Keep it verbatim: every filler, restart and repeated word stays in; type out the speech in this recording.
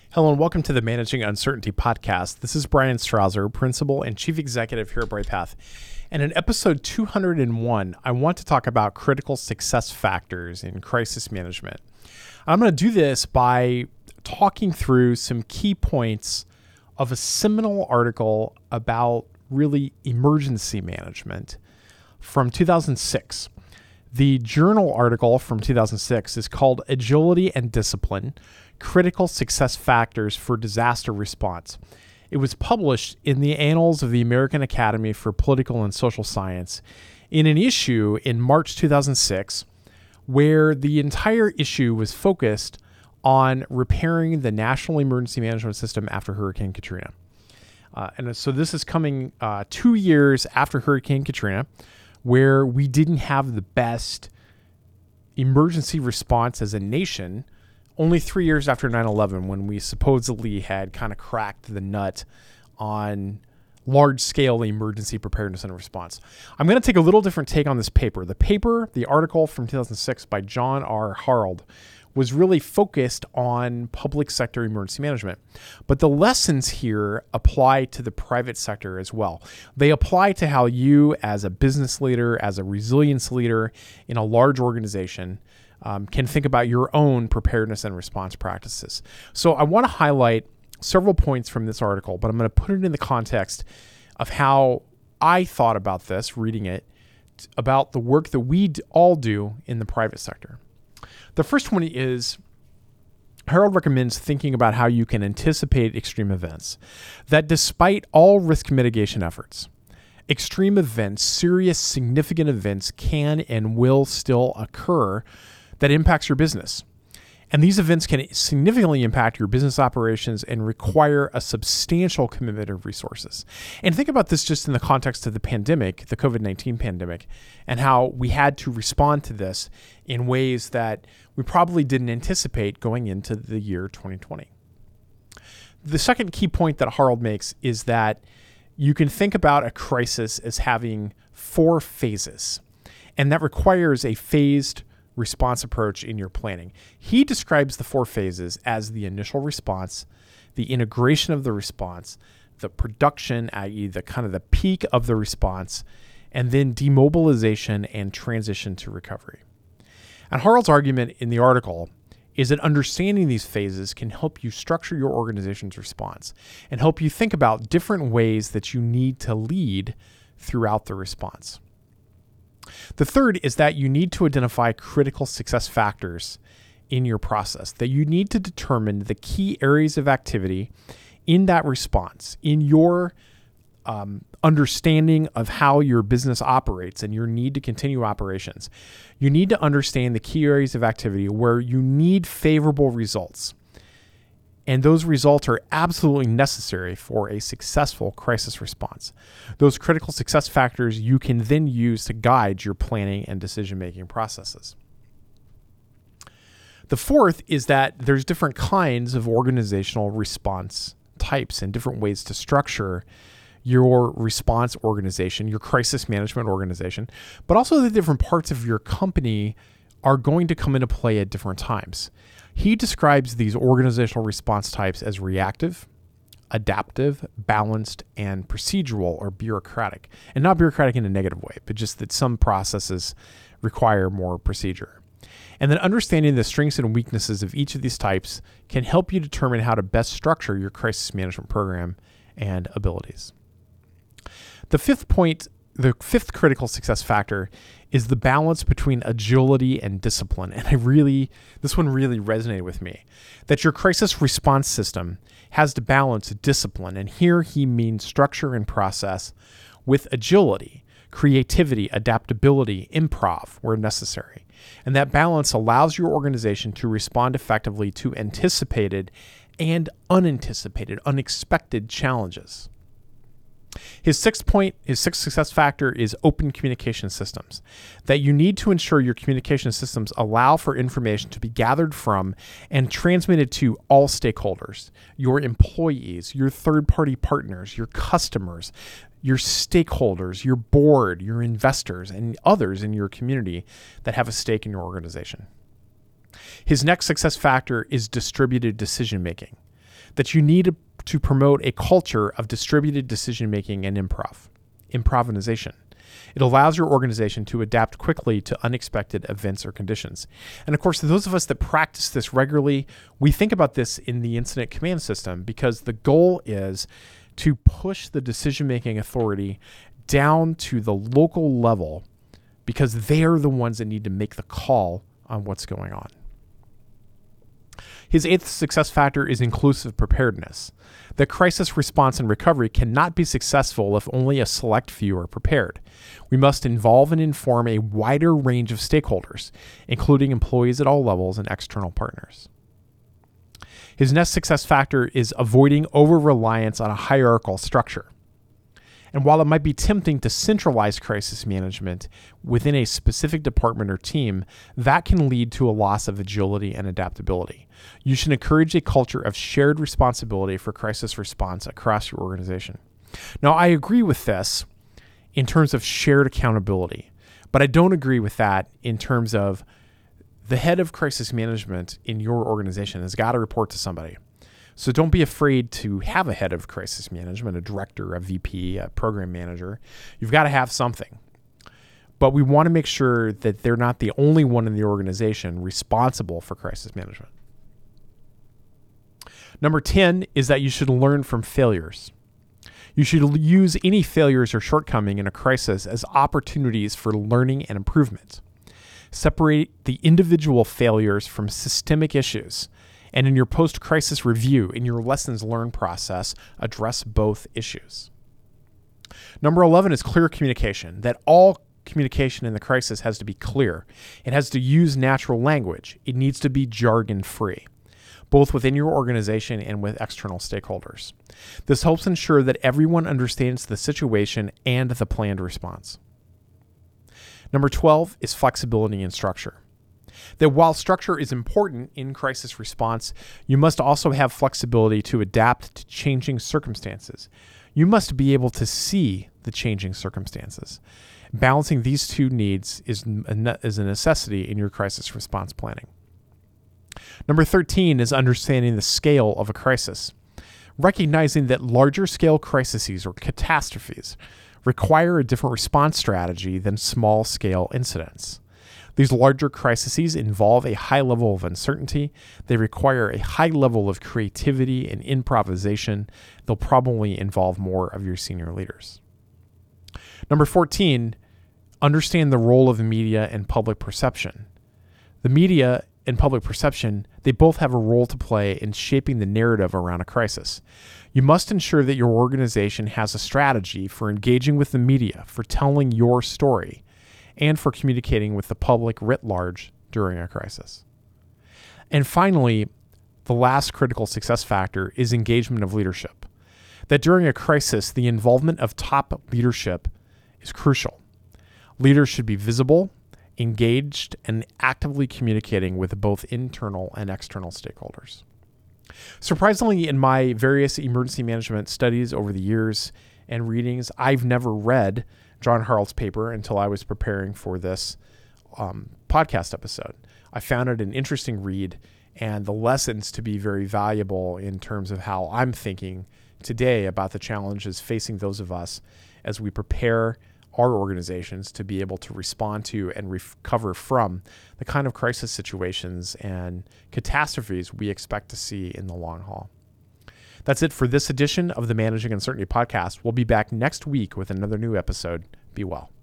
Hello and welcome to the Managing Uncertainty podcast. This is Brian Strouser, Principal and Chief Executive here at Brightpath. And in episode two hundred one, I want to talk about critical success factors in crisis management. I'm going to do this by talking through some key points of a seminal article about really emergency management from two thousand six. The journal article from two thousand six is called Agility and Discipline: Critical Success Factors for Disaster Response. It was published in the Annals of the American Academy for Political and Social Science in an issue in March two thousand six, where the entire issue was focused on repairing the National Emergency Management System after Hurricane Katrina. Uh, and so this is coming uh, two years after Hurricane Katrina, where we didn't have the best emergency response as a nation, only three years after nine eleven, when we supposedly had kind of cracked the nut on large-scale emergency preparedness and response. I'm going to take a little different take on this paper. The paper, the article from two thousand six by John R. Harold, was really focused on public sector emergency management. But the lessons here apply to the private sector as well. They apply to how you, as a business leader, as a resilience leader in a large organization, um, can think about your own preparedness and response practices. So I want to highlight several points from this article, but I'm going to put it in the context of how I thought about this, reading it, about the work that we all do in the private sector. The first one is Harold recommends thinking about how you can anticipate extreme events, that despite all risk mitigation efforts, extreme events, serious, significant events can and will still occur that impacts your business. And these events can significantly impact your business operations and require a substantial commitment of resources. And think about this just in the context of the pandemic, the covid nineteen pandemic, and how we had to respond to this in ways that we probably didn't anticipate going into the year twenty twenty. The second key point that Harold makes is that you can think about a crisis as having four phases, and that requires a phased response approach in your planning. He describes the four phases as the initial response, the integration of the response, the production, that is the kind of the peak of the response, and then demobilization and transition to recovery. And Harold's argument in the article is that understanding these phases can help you structure your organization's response and help you think about different ways that you need to lead throughout the response. The third is that you need to identify critical success factors in your process, that you need to determine the key areas of activity in that response, in your um, understanding of how your business operates and your need to continue operations. You need to understand the key areas of activity where you need favorable results. And those results are absolutely necessary for a successful crisis response. Those critical success factors you can then use to guide your planning and decision-making processes. The fourth is that there's different kinds of organizational response types and different ways to structure your response organization, your crisis management organization, but also the different parts of your company are going to come into play at different times. He describes these organizational response types as reactive, adaptive, balanced, and procedural or bureaucratic. And not bureaucratic in a negative way, but just that some processes require more procedure. And then understanding the strengths and weaknesses of each of these types can help you determine how to best structure your crisis management program and abilities. The fifth point, the fifth critical success factor is the balance between agility and discipline. And I really, this one really resonated with me, that your crisis response system has to balance discipline. And here he means structure and process with agility, creativity, adaptability, improv where necessary. And that balance allows your organization to respond effectively to anticipated and unanticipated, unexpected challenges. His sixth point, his sixth success factor is open communication systems, that you need to ensure your communication systems allow for information to be gathered from and transmitted to all stakeholders, your employees, your third-party partners, your customers, your stakeholders, your board, your investors, and others in your community that have a stake in your organization. His next success factor is distributed decision-making, that you need to, to promote a culture of distributed decision-making and improv, improvisation. It allows your organization to adapt quickly to unexpected events or conditions. And of course, those of us that practice this regularly, we think about this in the incident command system because the goal is to push the decision-making authority down to the local level because they're the ones that need to make the call on what's going on. His eighth success factor is inclusive preparedness. The crisis response and recovery cannot be successful if only a select few are prepared. We must involve and inform a wider range of stakeholders, including employees at all levels and external partners. His next success factor is avoiding over-reliance on a hierarchical structure. And while it might be tempting to centralize crisis management within a specific department or team, that can lead to a loss of agility and adaptability. You should encourage a culture of shared responsibility for crisis response across your organization. Now, I agree with this in terms of shared accountability, but I don't agree with that in terms of the head of crisis management in your organization has got to report to somebody. So don't be afraid to have a head of crisis management, a director, a V P, a program manager. You've got to have something. But we want to make sure that they're not the only one in the organization responsible for crisis management. Number ten is that you should learn from failures. You should use any failures or shortcoming in a crisis as opportunities for learning and improvement. Separate the individual failures from systemic issues. And in your post-crisis review, in your lessons learned process, address both issues. Number eleven is clear communication, that all communication in the crisis has to be clear. It has to use natural language. It needs to be jargon-free, both within your organization and with external stakeholders. This helps ensure that everyone understands the situation and the planned response. Number twelve is flexibility and structure. That while structure is important in crisis response, you must also have flexibility to adapt to changing circumstances. You must be able to see the changing circumstances. Balancing these two needs is a, is a necessity in your crisis response planning. Number thirteen is understanding the scale of a crisis. Recognizing that larger scale crises or catastrophes require a different response strategy than small scale incidents. These larger crises involve a high level of uncertainty. They require a high level of creativity and improvisation. They'll probably involve more of your senior leaders. Number fourteen, understand the role of the media and public perception. The media and public perception, they both have a role to play in shaping the narrative around a crisis. You must ensure that your organization has a strategy for engaging with the media, for telling your story, and for communicating with the public writ large during a crisis. And finally, the last critical success factor is engagement of leadership. That during a crisis, the involvement of top leadership is crucial. Leaders should be visible, engaged, and actively communicating with both internal and external stakeholders. Surprisingly, in my various emergency management studies over the years and readings, I've never read John Harald's paper until I was preparing for this um, podcast episode. I found it an interesting read and the lessons to be very valuable in terms of how I'm thinking today about the challenges facing those of us as we prepare our organizations to be able to respond to and recover from the kind of crisis situations and catastrophes we expect to see in the long haul. That's it for this edition of the Managing Uncertainty podcast. We'll be back next week with another new episode. Be well.